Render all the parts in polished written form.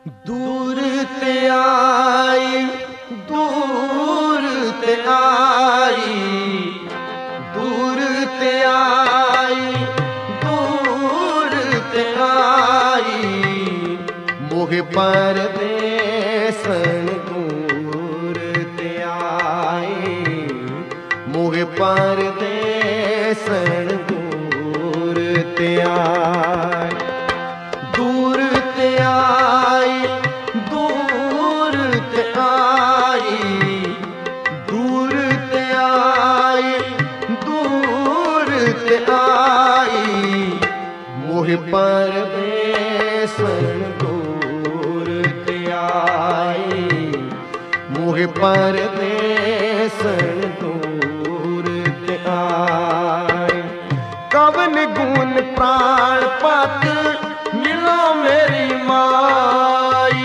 दूर ते आई, दूर ते आई, दूर ते आई, दूर ते आई, मोहे परदेसन दूर ते आई, मोहे परदेसन दूर ते आई, दूर ते आई, दूर ते आई, दूर ते आई, दूर ते आई, मोहे परदेसन दूर ते आई, मोहे परदेसन दूर ते आई। कवन गुण प्राण पत मिलो मेरी माई,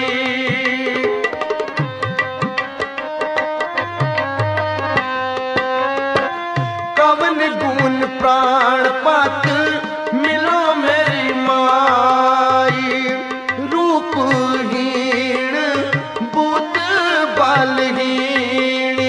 कवन गुण प्राण पत मिलो मेरी माई, रूपहीन बुत बलहीनी,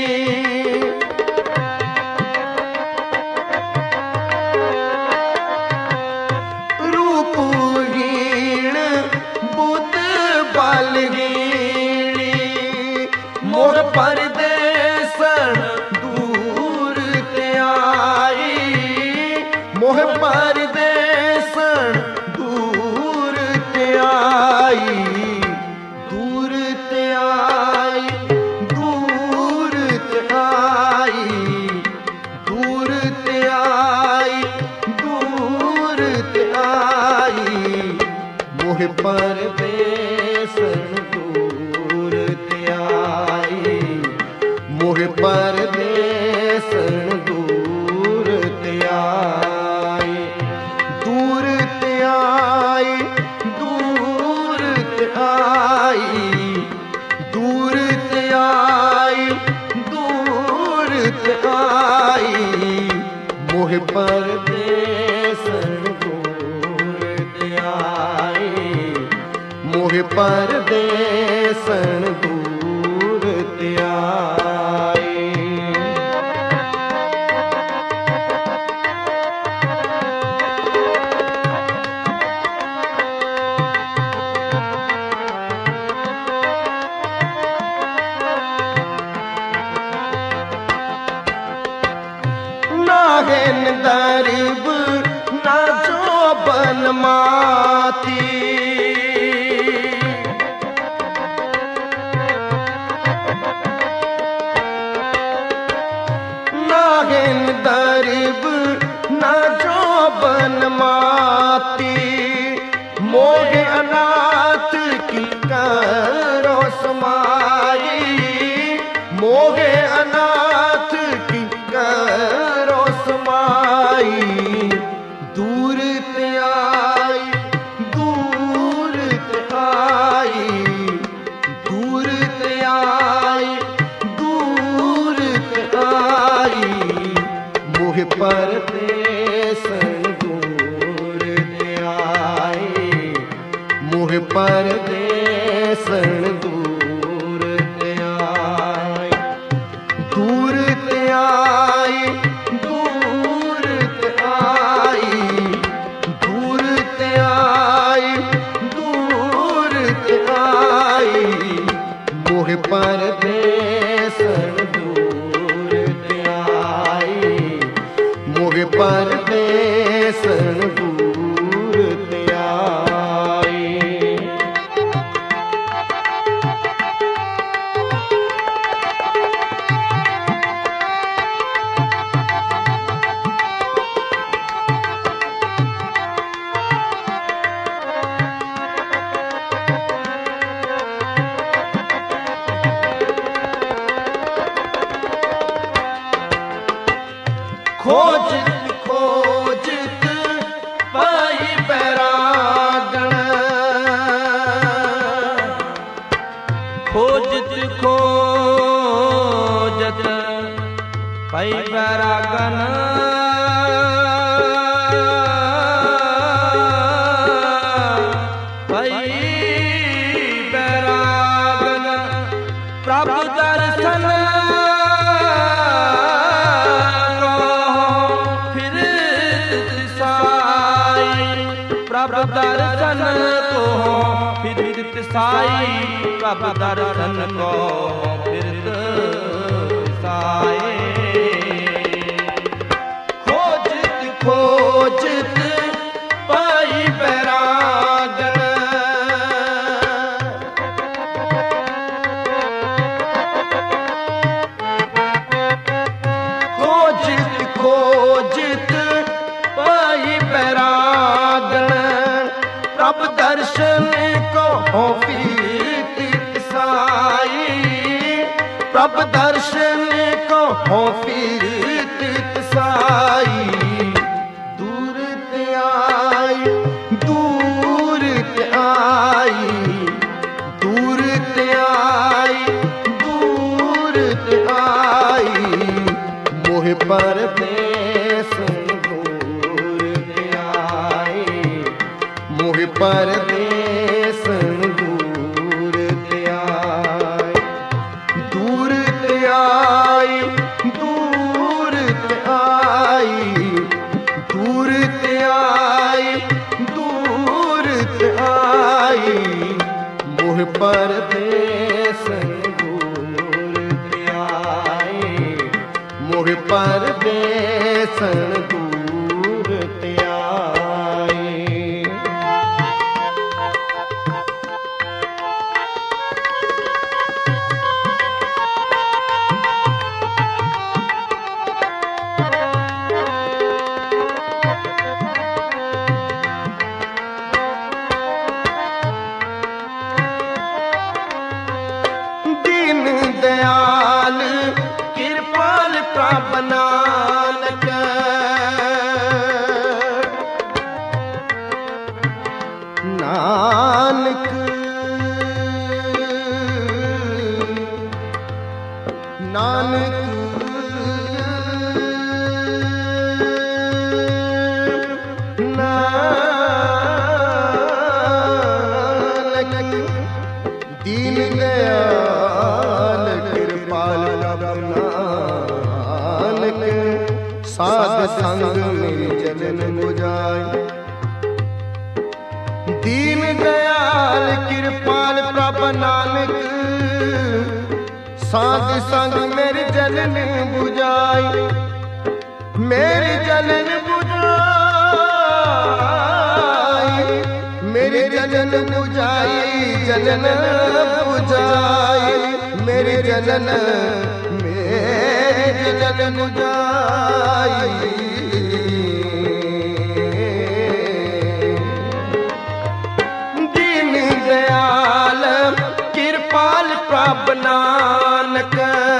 रूपहीन बुत बलहीनी, मोह परदेसन दूर ते आई, मोह परदेसन दूर ते आई, दूर ते आई, दूर ते आई, दूर ते आई, दूर ते आई, मोहे परदेसन दूर ते आई, मोहे परदेसन दूर ते आई, दूर ते आई, दूर ते आई, दूर ते आई, दूर ते आई, मोहे परदेसन दूर ते आई, मोहे परदेसन दूर ते आई। नागेन दरिब ना जोबन माती, नागेन दरिब ना जोबन माती, मोहे अनाथ की करो समाई, मोहे अनाथ की करो समाई, दूर ते आई, दूर ते आई, दूर ते आई, दूर ते आई, मोहे परदेसन दूर ते आई, मोहे परदेसन दूर ते आई, दूर ते आई, दूर ते आई, दूर ते आई, दूर ते आई, मोहे परदेसन दूर ते आई, मोहे परदेसन दूर ते आई। खोजत खोजत पाई बैरागण, खोजत खोजत पाई बैरागण, पाई दर्शन को फिरत साई, प्रभ दर्शन को फिरत साई। खोजत खोजत पाई बैरागन, खोजत खोजत पाई बैरागन, प्रभ दर्शन को फिरत साई, प्रभ दर्शन को फिरत साई। दूर ते आई, दूर ते आई, दूर ते आई, दूर ते आई, मोह परदेस दूर ते आई, मोह परदेस दूर ते आई। दूर ते आई, दूर ते आई, दूर ते आई, दूर ते आई, मोह परदेस दूर ते आई, मोह परदेस दूर ते आई। दीन दयाल कृपाल प्रभ नानक, नानक नानक नानक, दीन दयाल कृपाल प्रभ नानक, साध संग मेरी जलन बुझाई। दीन दयाल कृपाल प्रभ नानक, साध संग मेरी जलन बुझाई, मेरी जलन बुझाई, मेरी जलन बुझाई, जलन बुझाई, मेरी जलन, मेरी जलन बुझाई। दीन दयाल कृपाल प्रभ नानक,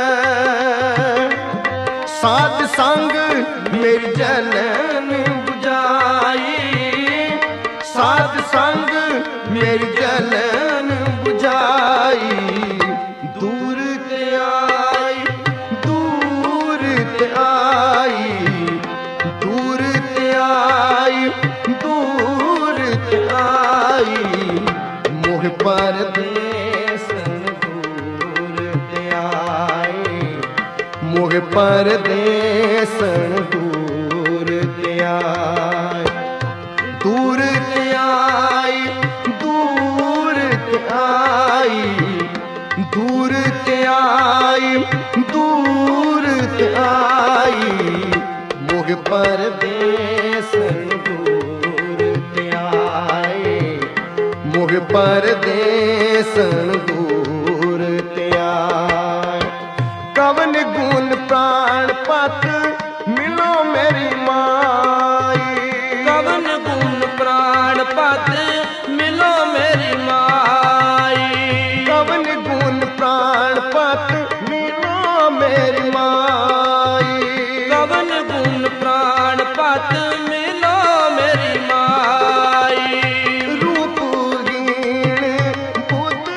साध संग मेरी जलन बुझाई, साध संग मेरी जलन बुझाई। दूर ते आई, दूर ते आई, दूर ते आई, दूर ते आई, मोह परदेस दूर ते आई, मोह परदेस दूर ते आई। दूर ते आई, दूर ते आई, दूर ते आई, दूर ते आई, मोह परदेस दूर ते आई, मोह परदेस दूर ते आई। कवन गुण प्राण पत मिलो मेरी माई, कवन गुण प्राण पत मिलो मेरी माई, कवन गुण प्राण पत मिलो मेरी माई, कवन गुण प्राण पत मिलो मेरी माई। रूप हीन बुद्ध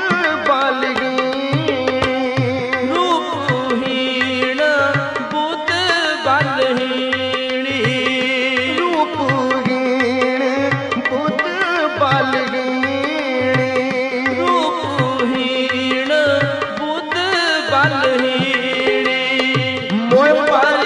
बलहीन, रूपहीन बुद्ध बलहीनी, रूपहीन बुद्ध बलहीनी, रूपहीन बुद्ध बलहीनी। मोह पर